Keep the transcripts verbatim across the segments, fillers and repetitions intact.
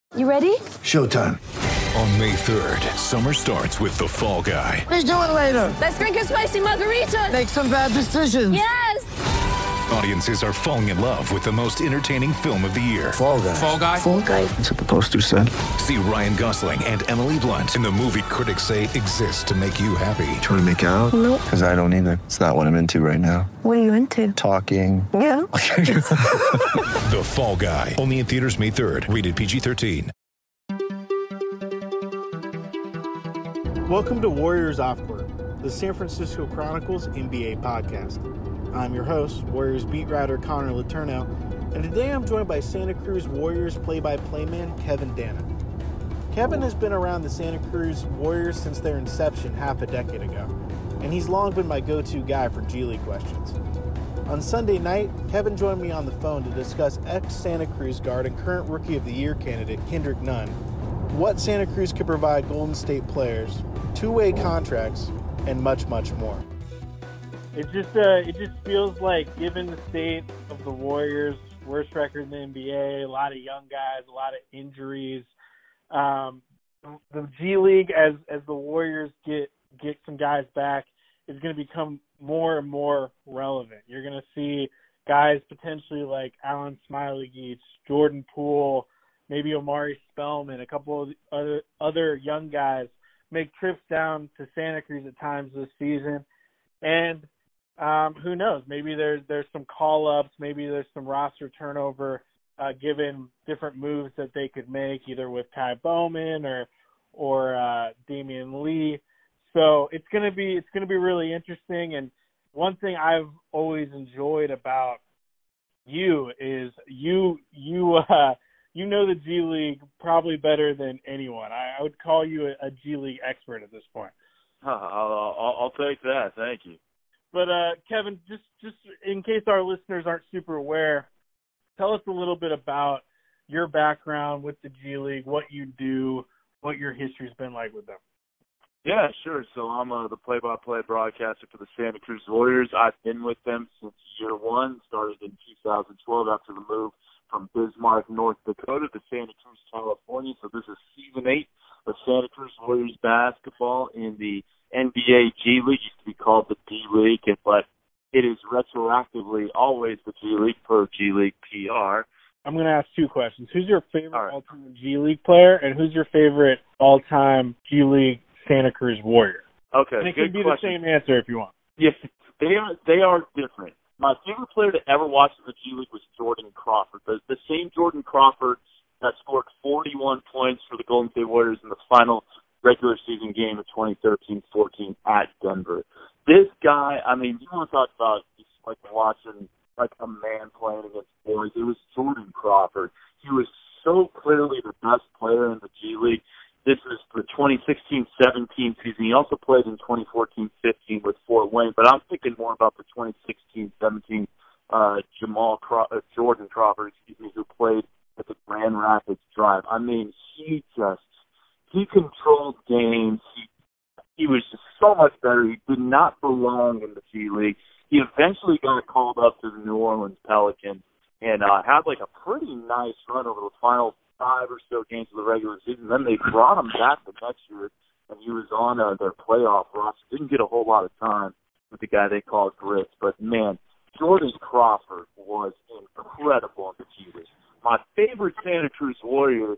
You ready? Showtime. On May third, summer starts with The Fall Guy. Let's do it later. Let's drink a spicy margarita. Make some bad decisions. Yes! Audiences are falling in love with the most entertaining film of the year. Fall Guy. Fall Guy? Fall Guy. That's what the poster said. See Ryan Gosling and Emily Blunt in the movie critics say exists to make you happy. Trying to make it out? Nope. Because I don't either. It's not what I'm into right now. What are you into? Talking. Yeah. The Fall Guy. Only in theaters May third. Rated P G thirteen. Welcome to Warriors Off Court, the San Francisco Chronicles N B A podcast. I'm your host, Warriors beat writer Connor Letourneau, and today I'm joined by Santa Cruz Warriors play-by-play man Kevin Danna. Kevin has been around the Santa Cruz Warriors since their inception half a decade ago, and he's long been my go-to guy for G League questions. On Sunday night, Kevin joined me on the phone to discuss ex-Santa Cruz guard and current Rookie of the Year candidate Kendrick Nunn, what Santa Cruz could provide Golden State players, two-way contracts, and much, much more. It just uh, it just feels like, given the state of the Warriors, worst record in the N B A, a lot of young guys, a lot of injuries. Um, the G League, as as the Warriors get get some guys back, is going to become more and more relevant. You're going to see guys potentially like Alan Smiley-Geach, Jordan Poole, maybe Omari Spellman, a couple of other other young guys make trips down to Santa Cruz at times this season. And um, who knows, maybe there's, there's some call-ups, maybe there's some roster turnover uh, given different moves that they could make, either with Ty Bowman or or uh, Damian Lee. So it's going to be it's going to be really interesting. And one thing I've always enjoyed about you is you you uh, you know the G League probably better than anyone. I, I would call you a, a G League expert at this point. Huh, I'll, I'll, I'll take that. Thank you. But, uh, Kevin, just, just in case our listeners aren't super aware, tell us a little bit about your background with the G League, what you do, what your history's been like with them. Yeah, sure. So I'm uh, the play-by-play broadcaster for the Santa Cruz Warriors. I've been with them since year one, started in two thousand twelve after the move from Bismarck, North Dakota to Santa Cruz, California. So this is season eight of Santa Cruz Warriors basketball in the N B A G League. Used to be called the D League, but it is retroactively always the G League per G League P R. I'm going to ask two questions. Who's your favorite All right. all-time G League player, and who's your favorite all-time G League Santa Cruz Warrior? Okay, and it good can be question. the same answer if you want. Yes, they are. They are different. My favorite player to ever watch in the G League was Jordan Crawford. The, the same Jordan Crawford that scored forty-one points for the Golden State Warriors in the final regular season game of twenty thirteen fourteen at Denver. This guy, I mean, you want to talk about just like watching like a man playing against boys. It was Jordan Crawford. He was so clearly the best player in the G League. This is the twenty sixteen seventeen season. He also played in twenty fourteen fifteen with Fort Wayne, but I'm thinking more about the twenty sixteen seventeen uh, Jamal Craw- uh, Jordan Crawford, excuse me, who played at the Grand Rapids Drive. I mean, he just he controlled games. He he was just so much better. He did not belong in the G League. He eventually got called up to the New Orleans Pelicans and uh, had like a pretty nice run over the final five or so games of the regular season. Then they brought him back the next year, and he was on uh, their playoff roster. Didn't get a whole lot of time with the guy they called Grits, but man, Jordan Crawford was incredible in the G League. My favorite Santa Cruz Warrior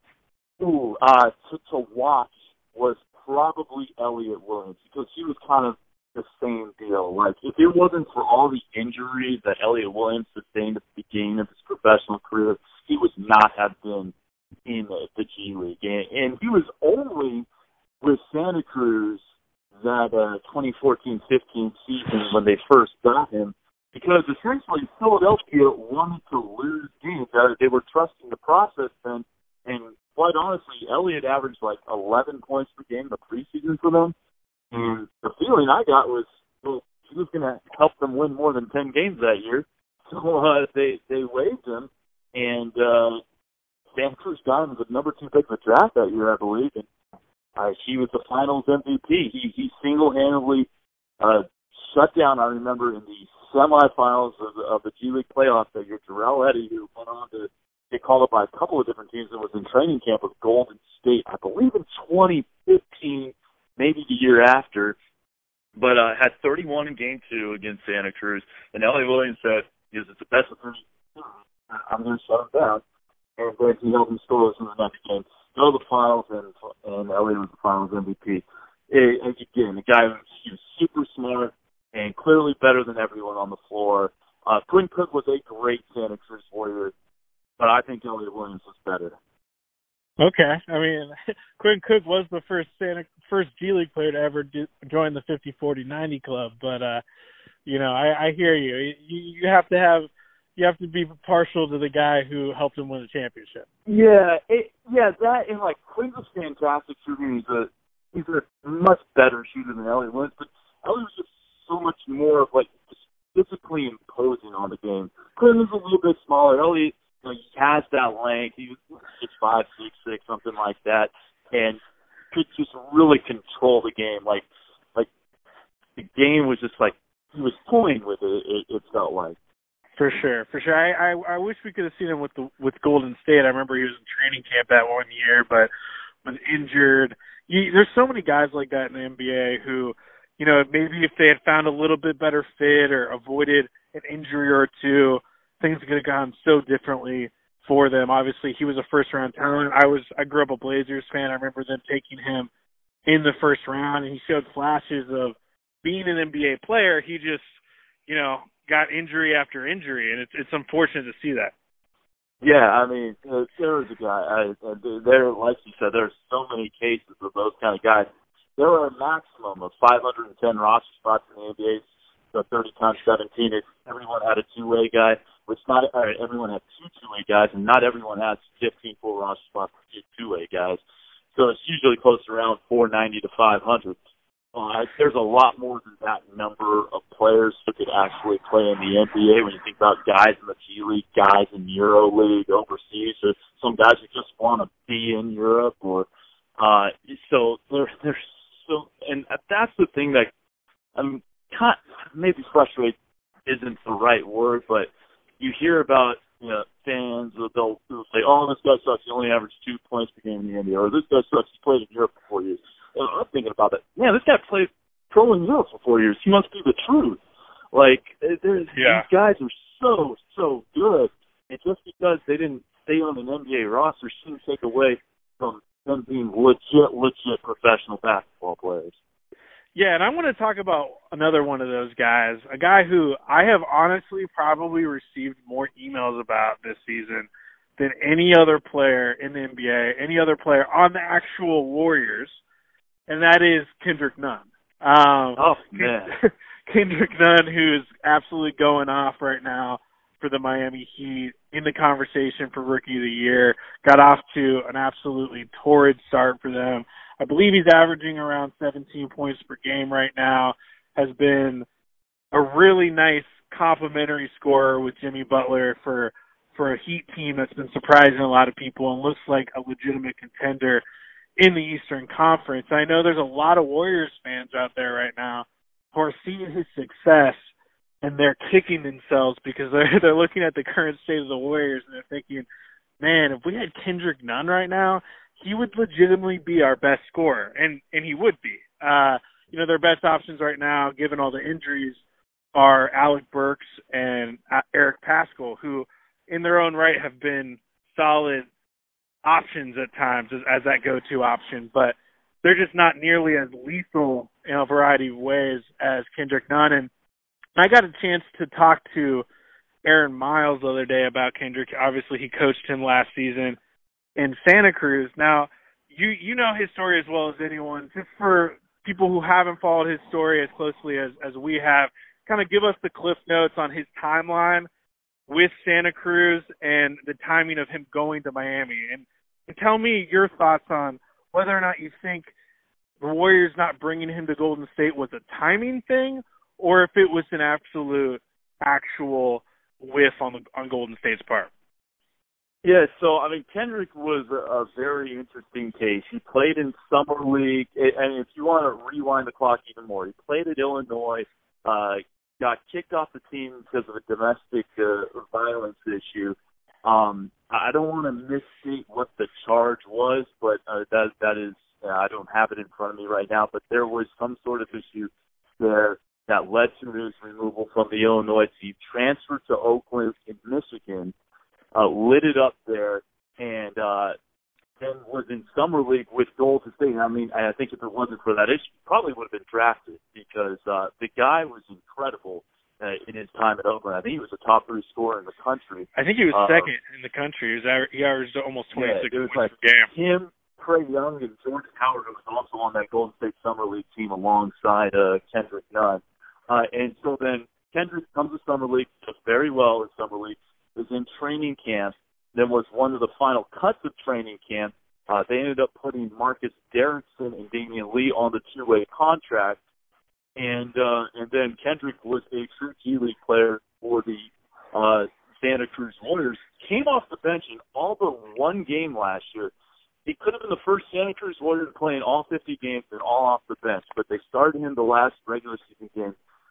ooh, uh, to, to watch was probably Elliot Williams, because he was kind of the same deal. Like, if it wasn't for all the injuries that Elliot Williams sustained at the beginning of his professional career, he would not have been in the, the G League. And, and he was only with Santa Cruz that uh, twenty fourteen fifteen season when they first got him, because essentially Philadelphia wanted to lose games. They were trusting the process then, and quite honestly, Elliott averaged like eleven points per game in the preseason for them. And the feeling I got was, well, he was going to help them win more than ten games that year. So uh, they they waived him, and uh, Santa Cruz got him as the number two pick in the draft that year, I believe. And uh, he was the Finals M V P. He he single-handedly uh, shut down. I remember in the semifinals of the, of the G League playoffs that year, Jarrell Eddy, who went on to get called up by a couple of different teams and was in training camp with Golden State, I believe in twenty fifteen, maybe the year after, but uh, had thirty-one in game two against Santa Cruz. And L A Williams said, because it's the best of thirty-two, I'm going to shut him down. And then he helped him scoreless in the next game. Go to the finals, and, and L A was the finals M V P. It, and again, the guy, he was super smart and clearly better than everyone on the floor. Uh, Quinn Cook was a great Santa Cruz Warrior, but I think Elliot Williams was better. Okay, I mean, Quinn Cook was the first Santa, first G League player to ever do, join the fifty forty ninety club, but uh, you know, I, I hear you. you. You have to have, you have to be partial to the guy who helped him win the championship. Yeah, it, yeah, that and like Quinn's a fantastic shooter. He's a he's a much better shooter than Elliot Williams, but Elliot was just so much more of like just physically imposing on the game. Quinn is a little bit smaller. Elliot, you know, he has that length. He was six five, six six, something like that, and could just really control the game. Like, like the game was just like he was toying with it. It, it felt like. For sure, for sure. I, I I wish we could have seen him with the with Golden State. I remember he was in training camp that one year, but was injured. You, there's so many guys like that in the N B A who, you know, maybe if they had found a little bit better fit or avoided an injury or two, things could have gone so differently for them. Obviously, he was a first-round talent. I was I grew up a Blazers fan. I remember them taking him in the first round, and he showed flashes of being an N B A player. He just, you know, got injury after injury, and it's it's unfortunate to see that. Yeah, I mean, uh, there was a guy. I, uh, there, like you said, there's so many cases of those kind of guys. There were a maximum of five hundred ten roster spots in the N B A, so thirty times seventeen. It, everyone had a two-way guy, which not uh, everyone had two two-way guys, and not everyone has fifteen full roster spots for two two-way guys. So it's usually close to around four ninety to five hundred. Uh, there's a lot more than that number of players who could actually play in the N B A when you think about guys in the G League, guys in Euro League, overseas, or some guys who just want to be in Europe. Or uh, so there, there's so, and that's the thing that I'm kind of, maybe frustrated isn't the right word, but you hear about, you know, fans, they'll, they'll say, "Oh, this guy sucks. He only averaged two points per game in the N B A," or "This guy sucks. He played in Europe for four years." I'm thinking about that. Man, this guy played pro in Europe for four years. He must be the truth. Like, there's, yeah. These guys are so, so good. And just because they didn't stay on an N B A roster shouldn't take away from them being legit, legit professional basketball players. Yeah, and I want to talk about another one of those guys, a guy who I have honestly probably received more emails about this season than any other player in the N B A, any other player on the actual Warriors, and that is Kendrick Nunn. Um, oh, man. Kendrick Nunn, who's absolutely going off right now for the Miami Heat, in the conversation for Rookie of the Year, got off to an absolutely torrid start for them. I believe he's averaging around seventeen points per game right now, has been a really nice complimentary scorer with Jimmy Butler for, for a Heat team that's been surprising a lot of people and looks like a legitimate contender in the Eastern Conference. I know there's a lot of Warriors fans out there right now who are seeing his success and they're kicking themselves because they're they're looking at the current state of the Warriors and they're thinking, man, if we had Kendrick Nunn right now, he would legitimately be our best scorer, and and he would be. Uh, you know, their best options right now, given all the injuries, are Alec Burks and Eric Paschall, who in their own right have been solid options at times as, as that go-to option, but they're just not nearly as lethal in a variety of ways as Kendrick Nunn. And I got a chance to talk to Aaron Miles the other day about Kendrick. Obviously, he coached him last season in Santa Cruz. Now, you you know his story as well as anyone. Just for people who haven't followed his story as closely as, as we have, kind of give us the cliff notes on his timeline with Santa Cruz and the timing of him going to Miami. And tell me your thoughts on whether or not you think the Warriors not bringing him to Golden State was a timing thing, or if it was an absolute, actual whiff on the on Golden State's part. Yeah, so, I mean, Kendrick was a, a very interesting case. He played in Summer League, and if you want to rewind the clock even more, he played at Illinois, uh, got kicked off the team because of a domestic uh, violence issue, Um, I don't want to misstate what the charge was, but uh, that that is uh, I don't have it in front of me right now. But there was some sort of issue there that led to his removal from the Illinois team, transferred to Oakland in Michigan, uh, lit it up there, and uh, then was in summer league with Golden State. I mean, I think if it wasn't for that issue, he probably would have been drafted because uh, the guy was incredible uh, in his time at Oakland. I think he was a top three scorer in the country. I think he was uh, second in the country. He, was aver- he averaged almost twenty-six yeah, it was points like per game. Him, Trae Young, and Jordan Howard, who was also on that Golden State Summer League team alongside uh, Kendrick Nunn. Uh, and so then Kendrick comes to Summer League, does very well in Summer League, is in training camp, then was one of the final cuts of training camp. Uh, they ended up putting Marcus Derrickson and Damian Lee on the two-way contract, and uh, and then Kendrick was a true G League player for the uh, Santa Cruz Warriors. Came off the bench in all but one game last year. He could have been the first Santa Cruz Warrior to play in all fifty games and all off the bench, but they started him the last regular season game,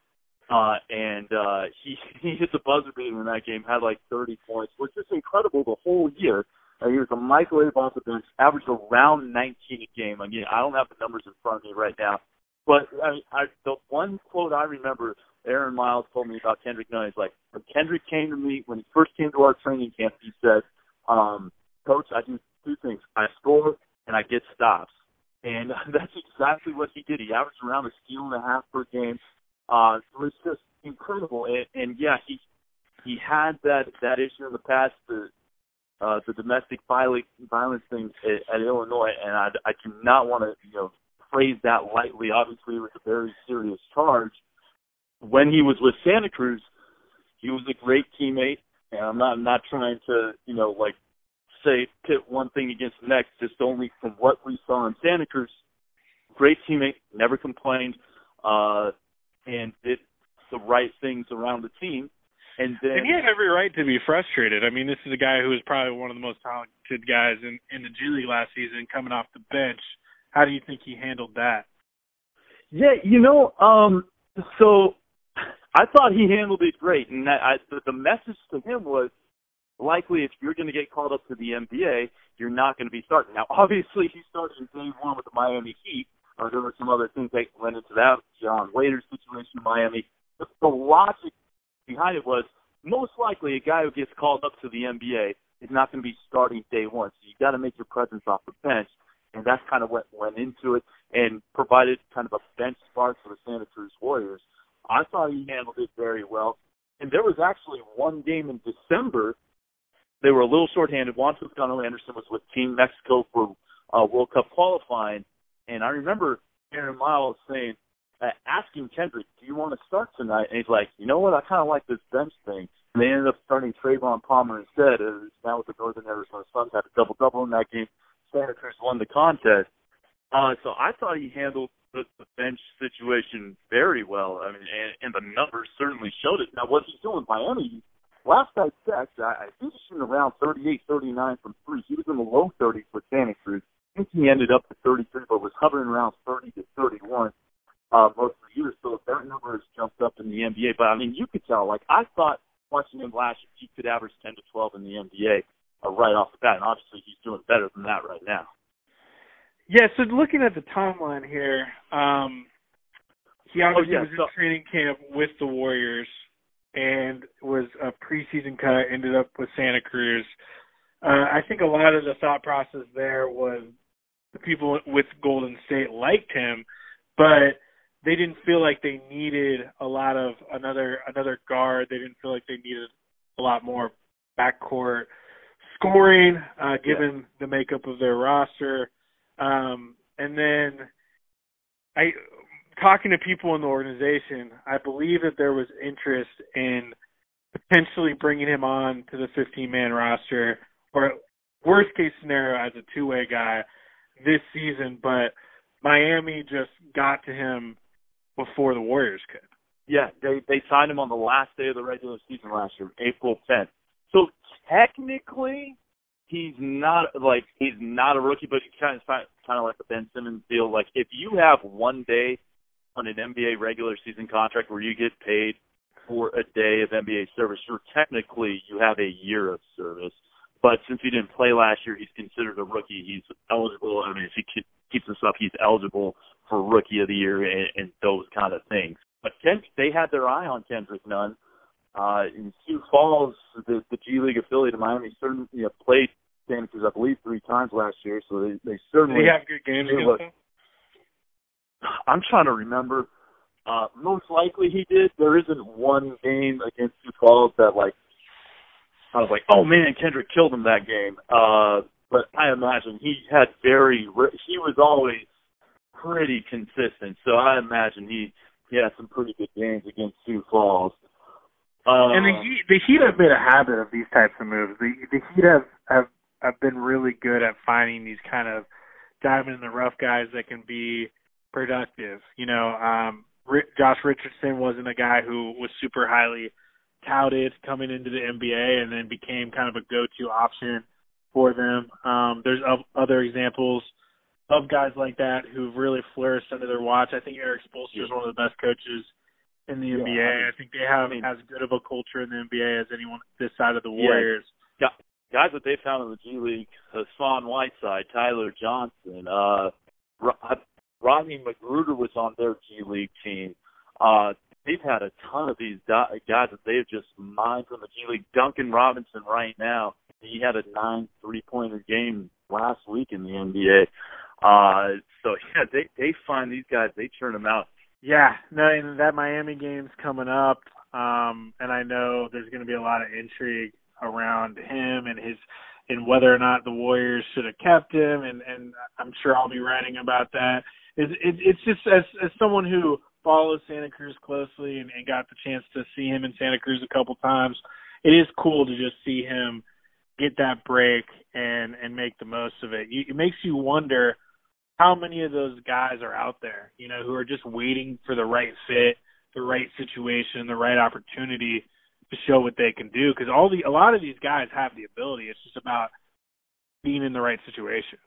uh, and uh, he he hit the buzzer beater in that game, had like thirty points, which is incredible the whole year. Uh, he was a microwave off the bench, averaged around nineteen a game. I mean, I don't have the numbers in front of me right now, but I, I, the one quote I remember Aaron Miles told me about Kendrick Nunn is like, when Kendrick came to me, when he first came to our training camp, he said, um, Coach, I do two things. I score and I get stops. And that's exactly what he did. He averaged around a steal and a half per game. Uh, it was just incredible. And, and yeah, he he had that, that issue in the past, the Uh, the domestic violence thing at, at Illinois, and I, I do not want to, you know, phrase that lightly. Obviously, it was a very serious charge. When he was with Santa Cruz, he was a great teammate, and I'm not I'm not trying to, you know, like say pit one thing against the next. Just only from what we saw in Santa Cruz, great teammate, never complained, uh, and did the right things around the team. And, then, and he had every right to be frustrated. I mean, this is a guy who was probably one of the most talented guys in, in the G League last season, coming off the bench. How do you think he handled that? Yeah, you know, um, so I thought he handled it great. And that I, the, the message to him was, likely if you're going to get called up to the N B A, you're not going to be starting. Now, obviously, he started in day one with the Miami Heat. Uh, there were some other things that went into that, John Waiter's situation in Miami. But the logic behind it was most likely a guy who gets called up to the N B A is not going to be starting day one. So you got to make your presence off the bench, and that's kind of what went into it and provided kind of a bench spark for the Santa Cruz Warriors. I thought he handled it very well. And there was actually one game in December. They were a little shorthanded. Juan Toscano Anderson was with Team Mexico for uh, World Cup qualifying, and I remember Aaron Miles saying, Uh, asking Kendrick, do you want to start tonight? And he's like, you know what, I kind of like this bench thing. And they ended up starting Trayvon Palmer instead. It was now with the Northern Arizona Suns, had a double-double in that game. Santa Cruz won the contest. Uh, so I thought he handled the, the bench situation very well. I mean, and, and the numbers certainly showed it. Now, what he's doing in Miami, last I checked, I, I think he's shooting around thirty-eight, thirty-nine from three. He was in the low thirties with Santa Cruz. I think he ended up at thirty-three, but was hovering around thirty to thirty-one. Uh, most of the year, so that number has jumped up in the N B A. But, I mean, you could tell, like, I thought watching him last year, he could average ten to twelve in the N B A uh, right off the bat, and obviously he's doing better than that right now. Yeah, so looking at the timeline here, um, he obviously oh, yeah, was so, in training camp with the Warriors and was a preseason cut, ended up with Santa Cruz. Uh, I think a lot of the thought process there was the people with Golden State liked him, but they didn't feel like they needed a lot of another another guard. They didn't feel like they needed a lot more backcourt scoring, uh, given yeah. the makeup of their roster. Um, and then I, talking to people in the organization, I believe that there was interest in potentially bringing him on to the fifteen-man roster, or worst case scenario as a two-way guy this season. But Miami just got to him before the Warriors could. Yeah, they they signed him on the last day of the regular season last year, April tenth. So technically, he's not like he's not a rookie, but he's kind of kind of like the Ben Simmons deal. Like if you have one day on an N B A regular season contract where you get paid for a day of N B A service. You're technically, you have a year of service. But since he didn't play last year, he's considered a rookie. He's eligible. I mean, if he keeps this up, he's eligible for Rookie of the Year and, and those kind of things. But Ken, they had their eye on Kendrick Nunn. Uh, in Sioux Falls, the, the G League affiliate of Miami, certainly you know, played Santa Cruz, I believe, three times last year. So they, they certainly. Did he have good games against them? I'm trying to remember. Uh, most likely he did. There isn't one game against Sioux Falls that, like, I was like, oh, man, Kendrick killed him that game. Uh, but I imagine he had very – he was always pretty consistent. So I imagine he, he had some pretty good games against Sioux Falls. Uh, and the Heat, the Heat have made a habit of these types of moves. The, the Heat have, have, have been really good at finding these kind of diamond-in-the-rough guys that can be productive. You know, um, Josh Richardson wasn't a guy who was super highly – touted coming into the N B A and then became kind of a go-to option for them. Um, there's other examples of guys like that who've really flourished under their watch. I think Eric Spoelstra is one of the best coaches in the yeah, N B A. I, mean, I think they have I mean, as good of a culture in the N B A as anyone this side of the Warriors. Yeah, guys that they found in the G League, Hassan Whiteside, Tyler Johnson, uh, Rodney Magruder was on their G League team. Uh, They've had a ton of these guys that they've just mined from the G League. Duncan Robinson right now, he had a nine three-pointer game last week in the N B A. Uh, so, yeah, they, they find these guys, they churn them out. Yeah, no, and that Miami game's coming up, um, and I know there's going to be a lot of intrigue around him and his and whether or not the Warriors should have kept him, and, and I'm sure I'll be writing about that. It, it, it's just as, as someone who – follows Santa Cruz closely and, and got the chance to see him in Santa Cruz a couple times, it is cool to just see him get that break and, and make the most of it. It makes you wonder how many of those guys are out there, you know, who are just waiting for the right fit, the right situation, the right opportunity to show what they can do. Because all the a lot of these guys have the ability. It's just about being in the right situation.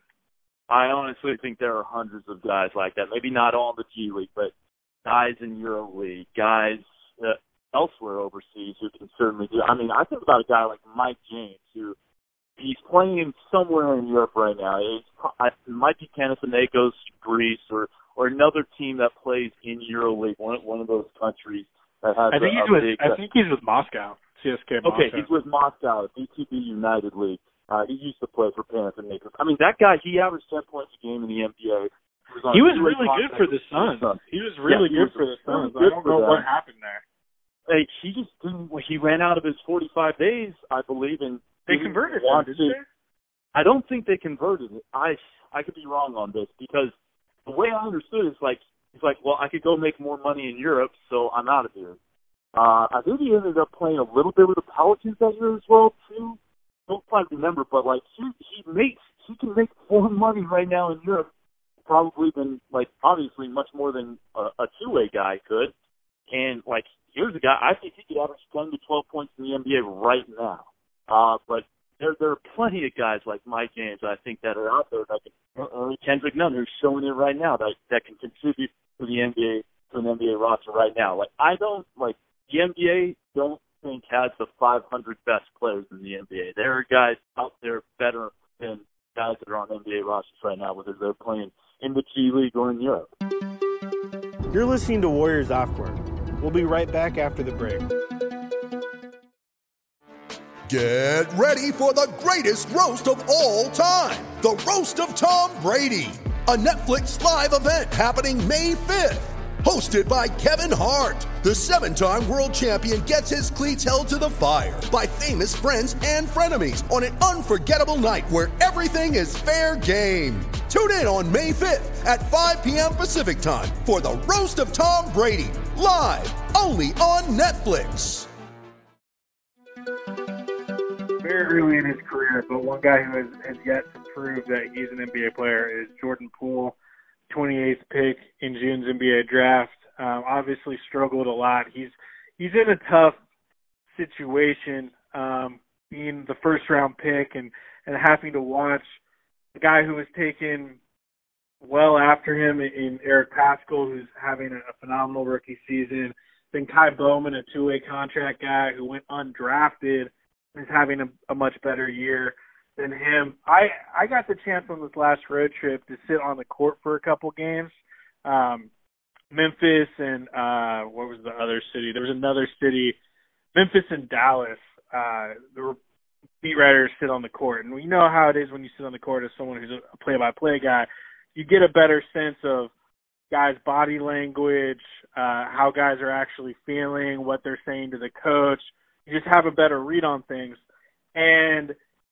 I honestly think there are hundreds of guys like that. Maybe not all in the G League, but guys in EuroLeague, guys uh, elsewhere overseas who can certainly do. I mean, I think about a guy like Mike James, who he's playing somewhere in Europe right now. It's, it might be Panathinaikos, Greece, or or another team that plays in EuroLeague, one one of those countries that has. I think a, he's a with. big, I think he's with Moscow, C S K A Moscow. Okay, he's with Moscow, B T B United League. Uh, he used to play for Panathinaikos. I mean, that guy, he averaged ten points a game in the N B A. He was, he was really good for the Suns. He was really yeah, he good was for the Suns. Really I don't know what happened there. Hey, he just didn't. He ran out of his forty-five days, I believe, and they converted him. Did they? I don't think they converted it. I I could be wrong on this because the way I understood it is like he's like, well, I could go make more money in Europe, so I'm out of here. Uh, I think he ended up playing a little bit with the Pelicans that year as well too. Don't quite remember, but like he he makes he can make more money right now in Europe. Probably than, like, obviously much more than a, a two-way guy could. And, like, here's a guy, I think he could average ten to twelve points in the N B A right now. Uh, but there there are plenty of guys like Mike James, I think, that are out there that can, or Kendrick Nunn, who's showing it right now, that, that can contribute to the N B A, to an N B A roster right now. Like, I don't, like, the N B A don't think has the five hundred best players in the N B A. There are guys out there better than guys that are on N B A rosters right now, whether they're playing in the G League or in Europe. You're listening to Warriors Off Court. We'll be right back after the break. Get ready for the greatest roast of all time, the Roast of Tom Brady, a Netflix live event happening May fifth. Hosted by Kevin Hart, the seven-time world champion gets his cleats held to the fire by famous friends and frenemies on an unforgettable night where everything is fair game. Tune in on May fifth at five p.m. Pacific time for the Roast of Tom Brady, live only on Netflix. Very early in his career, but one guy who has, has yet to prove that he's an N B A player is Jordan Poole. twenty-eighth pick in June's N B A draft. Um, obviously struggled a lot. He's he's in a tough situation, um, being the first round pick and, and having to watch a guy who was taken well after him in Eric Paschall, who's having a phenomenal rookie season, than Kai Bowman, a two-way contract guy who went undrafted and is having a, a much better year than him. I, I got the chance on this last road trip to sit on the court for a couple games. Um, Memphis and uh, what was the other city? There was another city, Memphis and Dallas. Uh, there were beat writers sit on the court, and we know how it is when you sit on the court as someone who's a play-by-play guy. You get a better sense of guys' body language, uh, how guys are actually feeling, what they're saying to the coach. You just have a better read on things. And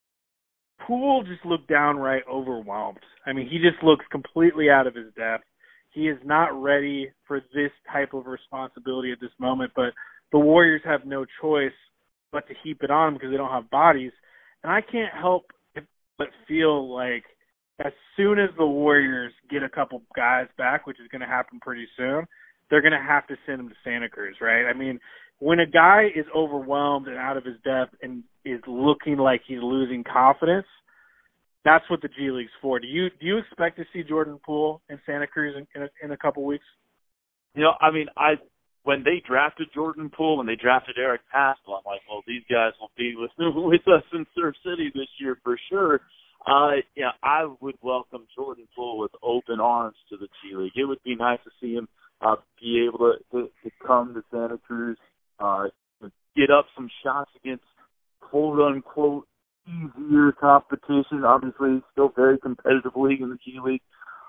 Poole just looked downright overwhelmed. I mean, he just looks completely out of his depth. He is not ready for this type of responsibility at this moment, but the Warriors have no choice but to heap it on because they don't have bodies. And I can't help but feel like as soon as the Warriors get a couple guys back, which is going to happen pretty soon, they're going to have to send them to Santa Cruz, right? I mean, when a guy is overwhelmed and out of his depth and is looking like he's losing confidence, that's what the G League's for. Do you do you expect to see Jordan Poole in Santa Cruz in, in, a, in a couple weeks? You know, I mean, I when they drafted Jordan Poole, when they drafted Eric Paschall, I'm like, well, these guys will be with, with us in Surf City this year for sure. Uh, yeah, I would welcome Jordan Poole with open arms to the G League. It would be nice to see him uh, be able to, to, to come to Santa Cruz, uh, get up some shots against quote unquote easier competition. Obviously, still very competitive league in the G League.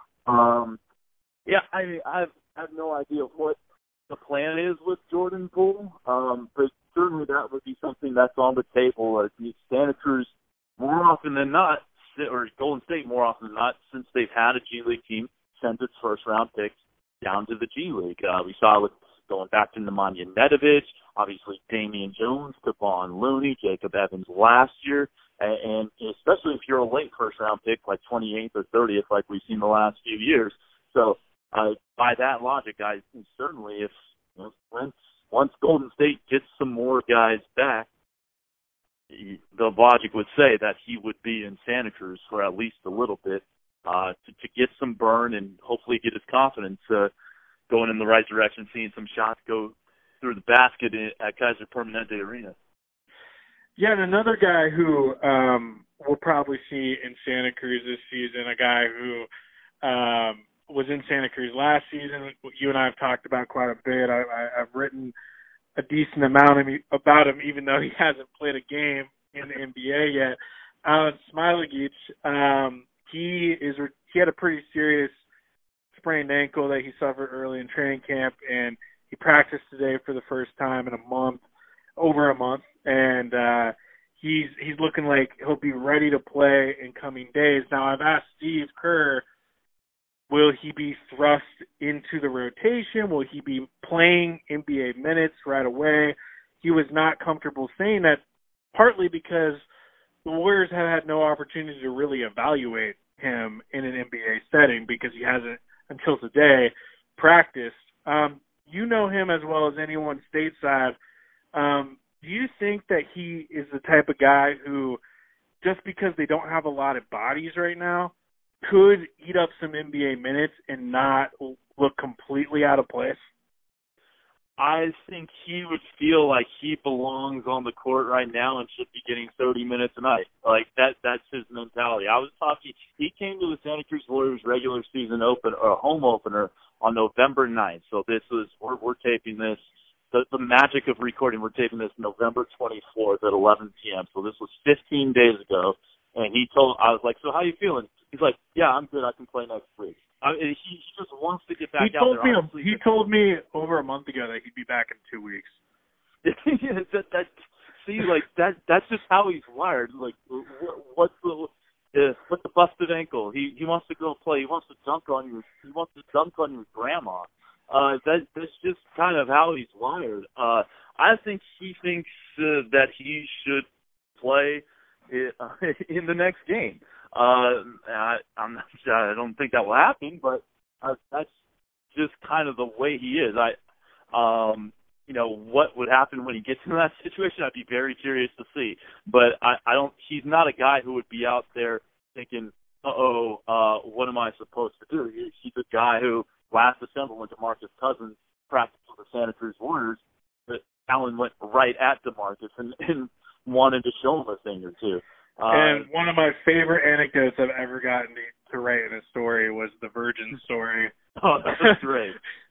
Um, yeah, I mean, I've I have no idea what the plan is with Jordan Poole, um, but certainly that would be something that's on the table. Uh, Santa Cruz, more often than not, or Golden State more often than not, since they've had a G League team, sent its first round picks down to the G League. Uh, we saw it going back to Nemanja Nedovic, obviously Damian Jones, Kevon Looney, Jacob Evans last year, and, and especially if you're a late first round pick, like twenty-eighth or thirtieth, like we've seen the last few years. So uh, by that logic, I certainly if you know, once once Golden State gets some more guys back, the logic would say that he would be in Santa Cruz for at least a little bit uh, to, to get some burn and hopefully get his confidence uh, going in the right direction, seeing some shots go through the basket at Kaiser Permanente Arena. Yeah, and another guy who um, we'll probably see in Santa Cruz this season, a guy who um, was in Santa Cruz last season, you and I have talked about quite a bit. I, I, I've written a decent amount of, about him, even though he hasn't played a game in the N B A yet. Alen Smailagic, um, he is he had a pretty serious sprained ankle that he suffered early in training camp, and he practiced today for the first time in a month, over a month, and uh, he's he's looking like he'll be ready to play in coming days. Now, I've asked Steve Kerr, will he be thrust into the rotation? Will he be playing N B A minutes right away? He was not comfortable saying that, partly because the Warriors have had no opportunity to really evaluate him in an N B A setting because he hasn't, until today, practiced. Um, you know him as well as anyone stateside. Um, do you think that he is the type of guy who, just because they don't have a lot of bodies right now, could eat up some N B A minutes and not look completely out of place? I think he would feel like he belongs on the court right now and should be getting thirty minutes a night. Like that that's his mentality. I was talking he came to the Santa Cruz Warriors regular season open or home opener on November ninth. So this was we're, we're taping this the, the magic of recording, we're taping this November twenty-fourth at eleven p.m. So this was fifteen days ago. And he told, I was like, so how you feeling? He's like, yeah, I'm good. I can play next week. I mean, he, he just wants to get back he out told there. Me, Honestly, he told me over a month ago that he'd be back in two weeks. yeah, that, that, see, like, that that's just how he's wired. Like, what, what's the uh, what's the busted ankle? He he wants to go play. He wants to dunk on your he wants to dunk on your grandma. Uh, that that's just kind of how he's wired. Uh, I think he thinks uh, that he should play in the next game. Uh, I, I'm not, I don't think that will happen, but uh, that's just kind of the way he is. I, um, you know, what would happen when he gets in that situation? I'd be very curious to see. But I, I don't. He's not a guy who would be out there thinking, "Uh-oh, uh, what am I supposed to do?" He, he's a guy who last December when DeMarcus Cousins practiced with a Santa Cruz Warriors, but Allen went right at DeMarcus and, and wanted to show him a thing or two. Uh, and one of my favorite anecdotes I've ever gotten to, to write in a story was the Virgin story. Oh, that was great.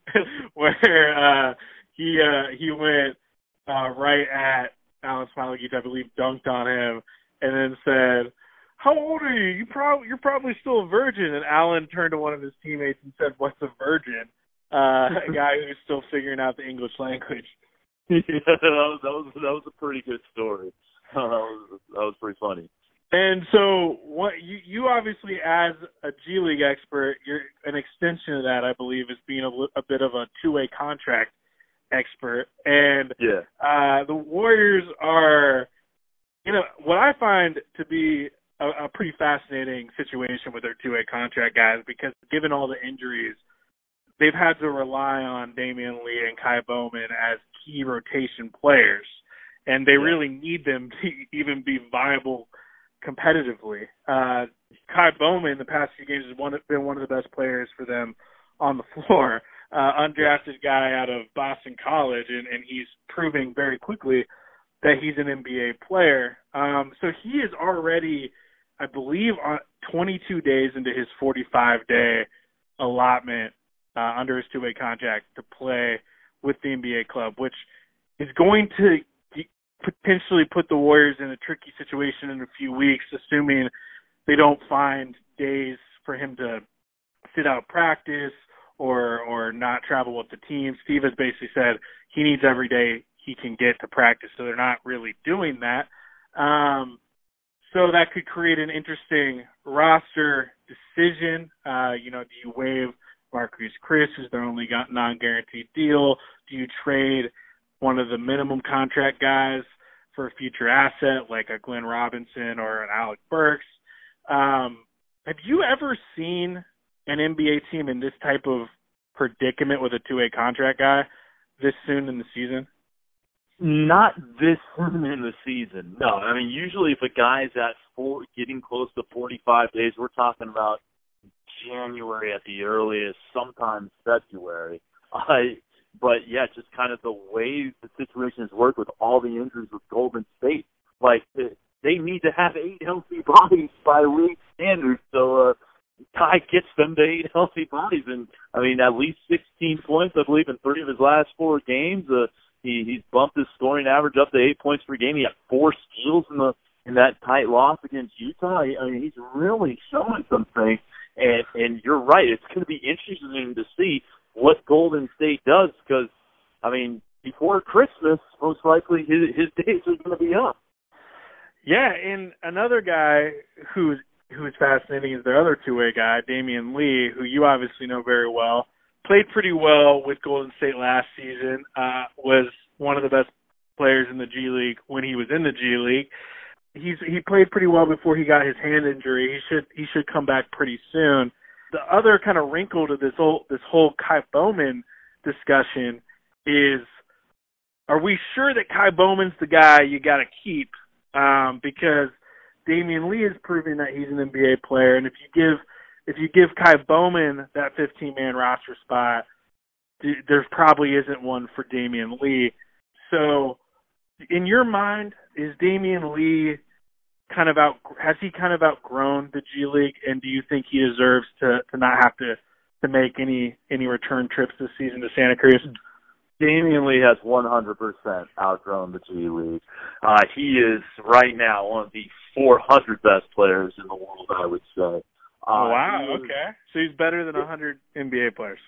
Where uh, he uh, he went uh, right at Alan Smiley, I believe, dunked on him, and then said, "How old are you? You probably you're probably still a virgin." And Alan turned to one of his teammates and said, "What's a virgin?" Uh, a guy who's still figuring out the English language. Yeah, that was that was that was a pretty good story. Uh, that was that was pretty funny. And so, what you you obviously, as a G League expert, you're an extension of that, I believe, is being a, a bit of a two-way contract expert. And yeah, uh, the Warriors are, you know, what I find to be a, a pretty fascinating situation with their two-way contract guys, because given all the injuries, they've had to rely on Damian Lee and Kai Bowman as key rotation players, and they yeah. really need them to even be viable competitively. Uh, Kai Bowman, the past few games, has one, been one of the best players for them on the floor. Uh, undrafted guy out of Boston College, and, and he's proving very quickly that he's an N B A player. Um, so he is already, I believe, on twenty-two days into his forty-five day allotment uh, under his two-way contract to play with the N B A club, which is going to potentially put the Warriors in a tricky situation in a few weeks, assuming they don't find days for him to sit out practice or or not travel with the team. Steve has basically said he needs every day he can get to practice, so they're not really doing that. Um, so that could create an interesting roster decision. Uh, you know, do you waive Marquise Chris, who's their only got non-guaranteed deal? Do you trade one of the minimum contract guys for a future asset like a Glenn Robinson or an Alec Burks? Um, have you ever seen an N B A team in this type of predicament with a two-way contract guy this soon in the season? Not this soon in the season, no. I mean, usually if a guy's at four, getting close to forty-five days, we're talking about January at the earliest, sometimes February. I But, yeah, just kind of the way the situation has worked with all the injuries with Golden State. Like, they need to have eight healthy bodies by league standards. So, uh, Kai gets them to eight healthy bodies. And, I mean, at least sixteen points, I believe, in three of his last four games. Uh, he, he's bumped his scoring average up to eight points per game. He had four steals in the in that tight loss against Utah. I mean, he's really showing something. And, and you're right. It's going to be interesting to see what Golden State does, because, I mean, before Christmas, most likely his, his days are going to be up. Yeah, and another guy who's who's fascinating is their other two-way guy, Damian Lee, who you obviously know very well. Played pretty well with Golden State last season, uh, was one of the best players in the G League when he was in the G League. He's he played pretty well before he got his hand injury. He should he should come back pretty soon. The other kind of wrinkle to this whole this whole Kai Bowman discussion is, are we sure that Kai Bowman's the guy you got to keep? Um, because Damian Lee is proving that he's an N B A player, and if you give if you give Kai Bowman that fifteen-man roster spot, th- there probably isn't one for Damian Lee. So, in your mind, is Damian Lee kind of out? Has he kind of outgrown the G League, and do you think he deserves to, to not have to, to make any any return trips this season to Santa Cruz? Damian Lee has one hundred percent outgrown the G League. Uh, he is right now one of the four hundred best players in the world, I would say. Uh, oh, wow, is, okay. So he's better than one hundred N B A players.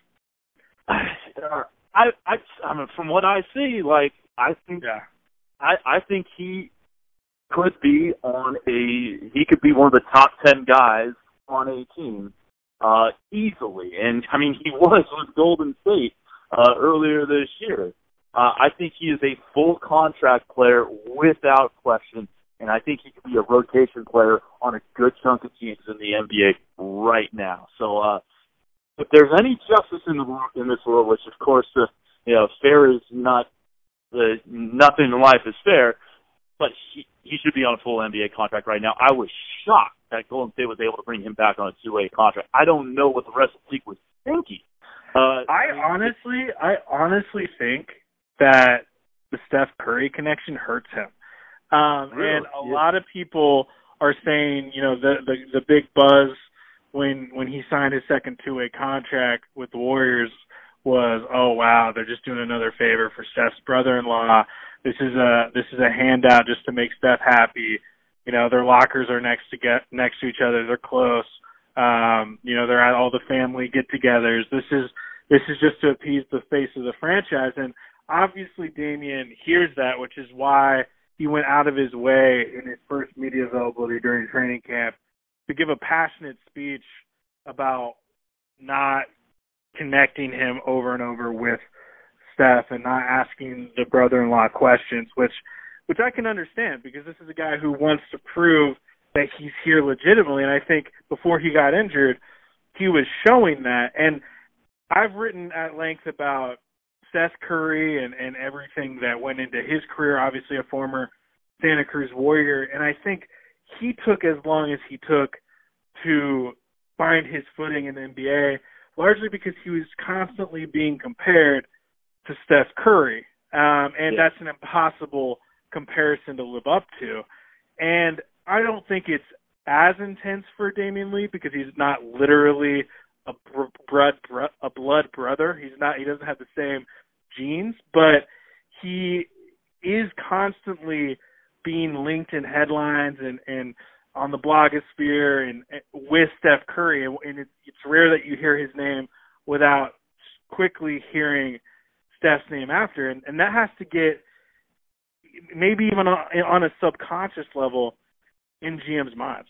I, I, I mean, from what I see, like, I think, yeah. I, I think he could be on a, he could be one of the top ten guys on a team, uh, easily. And, I mean, he was with Golden State. Uh, earlier this year. Uh, I think he is a full contract player without question, and I think he could be a rotation player on a good chunk of teams in the N B A right now. So, uh, if there's any justice in the world, in this world, which of course, uh, you know, fair is not, uh, nothing in life is fair, but he, he should be on a full N B A contract right now. I was shocked that Golden State was able to bring him back on a two-way contract. I don't know what the rest of the league was thinking Uh, I honestly, I honestly think that the Steph Curry connection hurts him. Um, really? And a yeah. lot of people are saying, you know, the, the the big buzz when when he signed his second two-way contract with the Warriors was, oh wow, they're just doing another favor for Steph's brother-in-law. This is a this is a handout just to make Steph happy. You know, their lockers are next to get next to each other. They're close. Um, you know, they're at all the family get-togethers. This is this is just to appease the face of the franchise. And obviously Damian hears that, which is why he went out of his way in his first media availability during training camp to give a passionate speech about not connecting him over and over with Steph and not asking the brother-in-law questions, which which I can understand because this is a guy who wants to prove that he's here legitimately. And I think before he got injured, he was showing that. And I've written at length about Seth Curry and, and everything that went into his career, obviously a former Santa Cruz Warrior. And I think he took as long as he took to find his footing in the N B A, largely because he was constantly being compared to Steph Curry. Um, and yeah. That's an impossible comparison to live up to. And I don't think it's as intense for Damian Lee because he's not literally a blood a blood brother. He's not. He doesn't have the same genes, but he is constantly being linked in headlines and, and on the blogosphere and, and with Steph Curry. And, and it, it's rare that you hear his name without quickly hearing Steph's name after, and, and that has to get maybe even on, on a subconscious level in G M's minds.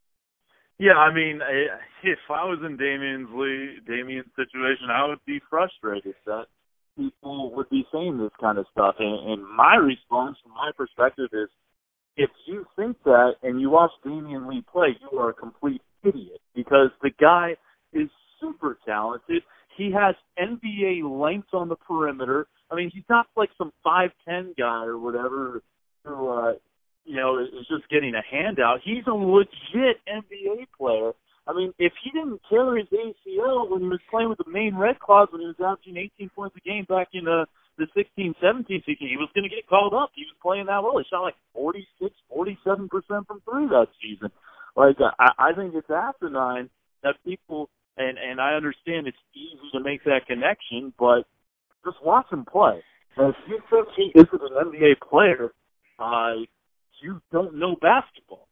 Yeah, I mean, if I was in Damian's Lee, Damian's situation, I would be frustrated that people would be saying this kind of stuff. And, and my response, from my perspective, is if you think that and you watch Damian Lee play, you are a complete idiot because the guy is super talented. He has N B A length on the perimeter. I mean, he's not like some five ten guy or whatever who, uh, you know, is just getting a handout. He's a legit N B A player. I mean, if he didn't tear his A C L when he was playing with the Maine Red Claws when he was averaging eighteen points a game back in uh, the sixteen seventeen season, he was going to get called up. He was playing that well. He shot like forty-six, forty-seven percent from three that season. Like, I, I think it's asinine that people, and, and I understand it's easy to make that connection, but just watch him play. And if you think he isn't an N B A player, uh, you don't know basketball.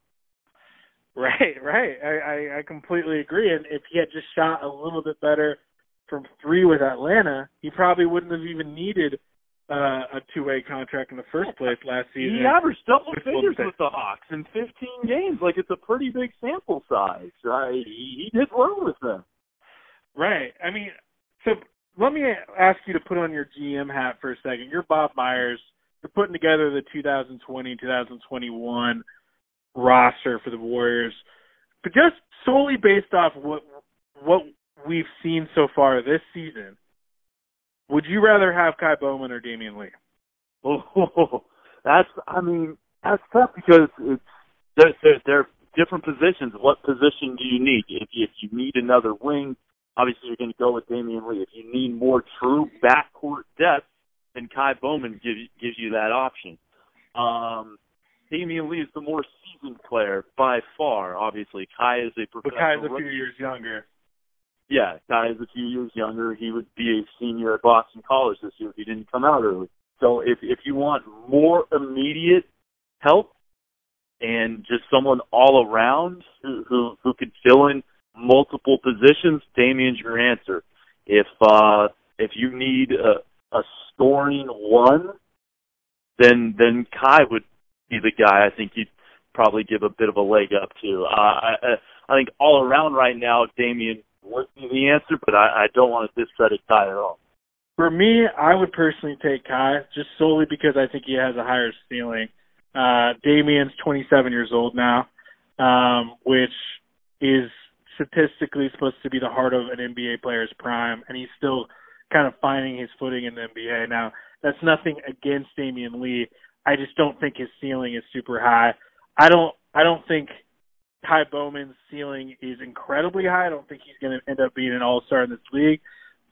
Right, right. I, I, I completely agree. And if he had just shot a little bit better from three with Atlanta, he probably wouldn't have even needed uh, a two-way contract in the first place last season. He averaged double figures with the Hawks in fifteen games. Like, it's a pretty big sample size. Uh, he, he did well with them. Right. I mean, so let me ask you to put on your G M hat for a second. You're Bob Myers. You're putting together the two thousand twenty, two thousand twenty-one roster for the Warriors, but just solely based off what what we've seen so far this season, would you rather have Kai Bowman or Damian Lee? Oh, that's I mean that's tough because it's they're, they're, they're different positions. What position do you need? If you, if you need another wing, obviously you're going to go with Damian Lee. If you need more true backcourt depth, then Kai Bowman gives gives you that option. Um, Damian Lee is the more seasoned player by far, obviously. Kai is a professional But Kai's a few rookie. years younger. Yeah, Kai is a few years younger. He would be a senior at Boston College this year if he didn't come out early. So if if you want more immediate help and just someone all around who who, who could fill in multiple positions, Damian's your answer. If uh, if you need a, a scoring one, then then Kai would be the guy I think you'd probably give a bit of a leg up to. Uh, I, I think all around right now, Damian would be the answer, but I, I don't want to discredit Kai at all. For me, I would personally take Kai just solely because I think he has a higher ceiling. Uh, Damian's twenty-seven years old now, um, which is statistically supposed to be the heart of an N B A player's prime, and he's still kind of finding his footing in the N B A. Now, that's nothing against Damian Lee. I just don't think his ceiling is super high. I don't I don't think Kai Bowman's ceiling is incredibly high. I don't think he's going to end up being an all-star in this league.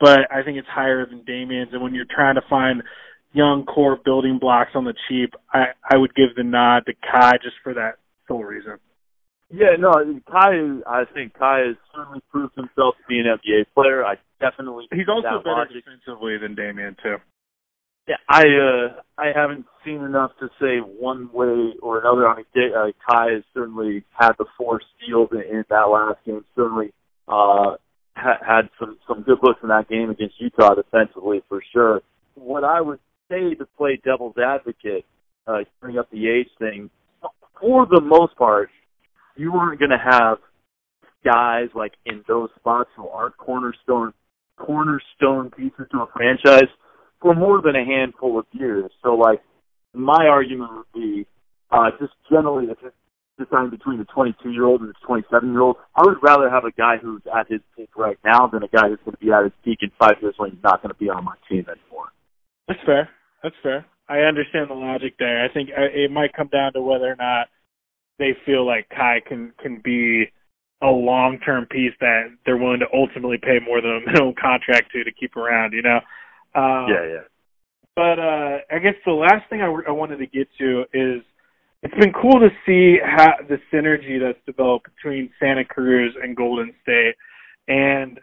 but I think it's higher than Damian's. And when you're trying to find young core building blocks on the cheap, I, I would give the nod to Kai just for that sole reason. Yeah, no, Kai, I think Kai has certainly proved himself to be an N B A player. I definitely He's also better logic. defensively than Damian, too. Yeah, I uh, I haven't seen enough to say one way or another. I mean, uh, Kai has certainly had the four steals in, in that last game. Certainly uh, ha- had some some good looks in that game against Utah defensively for sure. What I would say to play devil's advocate, uh, bring up the age thing, for the most part, you aren't going to have guys like in those spots who aren't cornerstone cornerstone pieces to a franchise for more than a handful of years. So, like, my argument would be uh, just generally if it's deciding between a twenty-two-year-old and a twenty-seven-year-old, I would rather have a guy who's at his peak right now than a guy who's going to be at his peak in five years when he's not going to be on my team anymore. That's fair. That's fair. I understand the logic there. I think it might come down to whether or not they feel like Kai can, can be a long-term piece that they're willing to ultimately pay more than a minimum contract to to keep around, you know? Um, yeah, yeah. But uh, I guess the last thing I, w- I wanted to get to is it's been cool to see how the synergy that's developed between Santa Cruz and Golden State. And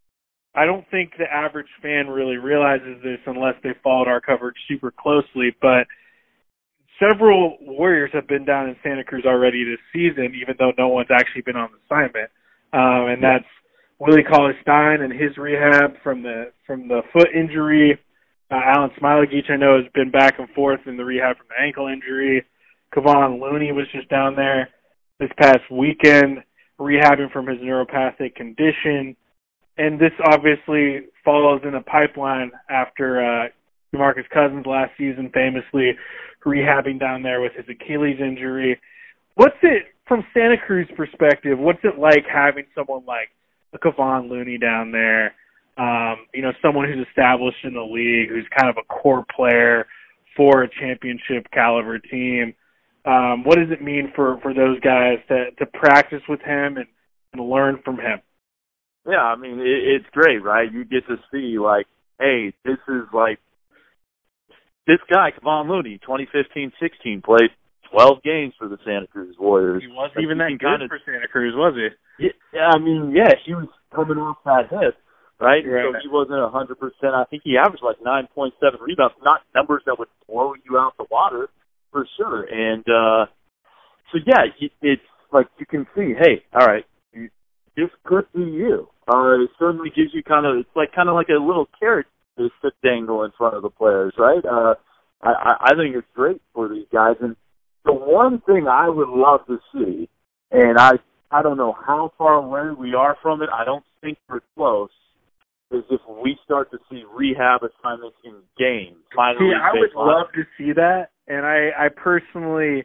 I don't think the average fan really realizes this unless they followed our coverage super closely. But several Warriors have been down in Santa Cruz already this season, even though no one's actually been on assignment. Um, and that's Willie Cauley-Stein and his rehab from the from the foot injury. Uh, Alan Smailagic, I know, has been back and forth in the rehab from the ankle injury. Kevon Looney was just down there this past weekend rehabbing from his neuropathic condition. And this obviously follows in a pipeline after uh, DeMarcus Cousins last season famously rehabbing down there with his Achilles injury. What's it, from Santa Cruz perspective, what's it like having someone like a Kevon Looney down there, um, you know, someone who's established in the league, who's kind of a core player for a championship caliber team? Um, what does it mean for, for those guys to, to practice with him and, and learn from him? Yeah, I mean, it, it's great, right? You get to see, like, hey, this is like, this guy, Kevon Looney, twenty fifteen sixteen, played twelve games for the Santa Cruz Warriors. He wasn't like, even that good kinda, for Santa Cruz, was he? Yeah, I mean, yeah, he was coming off that hip, right? right? So he wasn't one hundred percent. I think he averaged like nine point seven rebounds, not numbers that would blow you out the water, for sure. And uh, so, yeah, it's like you can see, hey, all right, this could be you. Uh, it certainly gives you kind of, it's like kind of like a little carrot to sit dangle in front of the players, right? Uh, I, I think it's great for these guys. And the one thing I would love to see, and I I don't know how far away we are from it, I don't think we're close, is if we start to see rehab assignments in games. Finally, see, I would love to see that, and I, I personally,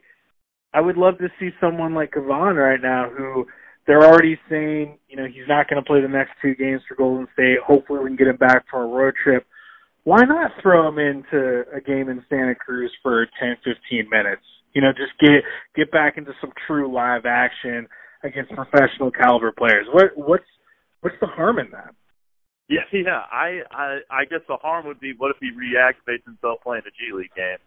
I would love to see someone like Kevon right now who they're already saying, you know, he's not going to play the next two games for Golden State. Hopefully we can get him back for a road trip. Why not throw him into a game in Santa Cruz for ten, fifteen minutes? You know, just get get back into some true live action against professional caliber players. What what's what's the harm in that? Yeah, yeah. I I, I guess the harm would be, what if he reactivates himself playing a G League game?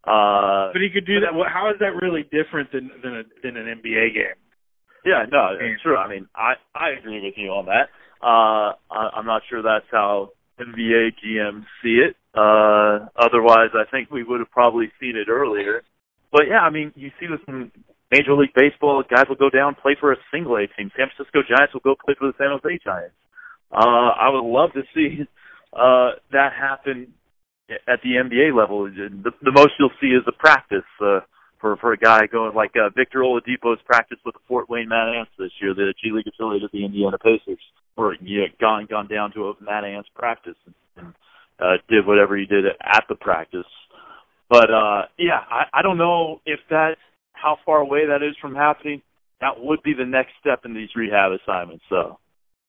Uh, but he could do that. Well, how is that really different than than, a, than an N B A game? Yeah, no, it's true. I mean, I, I agree with you on that. Uh, I, I'm not sure that's how N B A G Ms see it. Uh, otherwise, I think we would have probably seen it earlier. But, yeah, I mean, you see with some Major League Baseball, guys will go down, play for a single-A team. San Francisco Giants will go play for the San Jose Giants. Uh, I would love to see uh, that happen at the N B A level. The, the most you'll see is a practice uh, for, for a guy going like uh, Victor Oladipo's practice with the Fort Wayne Mad Ants this year, the G League affiliate of the Indiana Pacers, or yeah, gone gone down to a Mad Ants practice and, and uh, did whatever he did at the practice. But, uh, yeah, I, I don't know if that's how far away that is from happening. That would be the next step in these rehab assignments, so.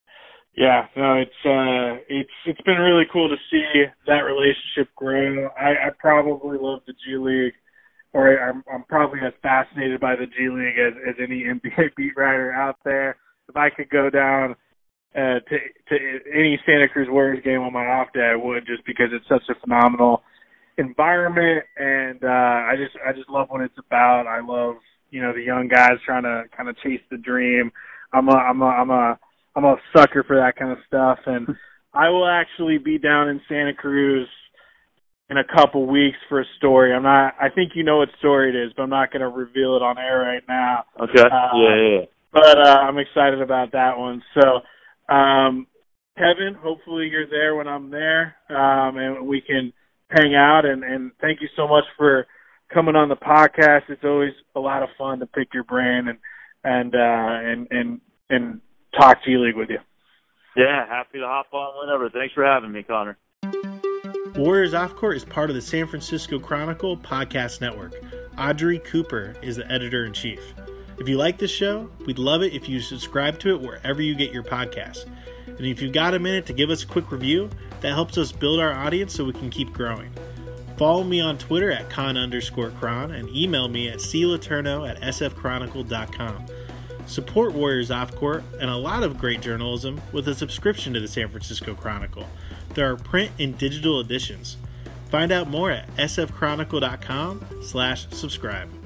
Yeah, no, it's uh, it's it's been really cool to see that relationship grow. I, I probably love the G League, or I'm, I'm probably as fascinated by the G League as, as any N B A beat writer out there. If I could go down uh, to to any Santa Cruz Warriors game on my off day, I would, just because it's such a phenomenal environment, and uh, I just I just love what it's about. I love, you know, the young guys trying to kind of chase the dream. I'm a I'm a I'm a I'm a sucker for that kind of stuff, and I will actually be down in Santa Cruz in a couple weeks for a story. I'm not. I think you know what story it is, but I'm not going to reveal it on air right now. Okay. Uh, yeah, yeah, yeah. But uh, I'm excited about that one. So, um, Kevin, hopefully you're there when I'm there, um, and we can hang out. And, and thank you so much for coming on the podcast. It's always a lot of fun to pick your brain and and uh, and and and talk G-League with you. Yeah, happy to hop on whenever. Thanks for having me, Connor. Warriors Off Court is part of the San Francisco Chronicle podcast network. Audrey Cooper is the editor-in-chief. If you like this show, we'd love it if you subscribe to it wherever you get your podcasts. And if you've got a minute to give us a quick review, that helps us build our audience so we can keep growing. Follow me on Twitter at con underscore cron and email me at cletourneau at sfchronicle dot com. Support Warriors Off Court and a lot of great journalism with a subscription to the San Francisco Chronicle. There are print and digital editions. Find out more at sfchronicle dot com slash subscribe.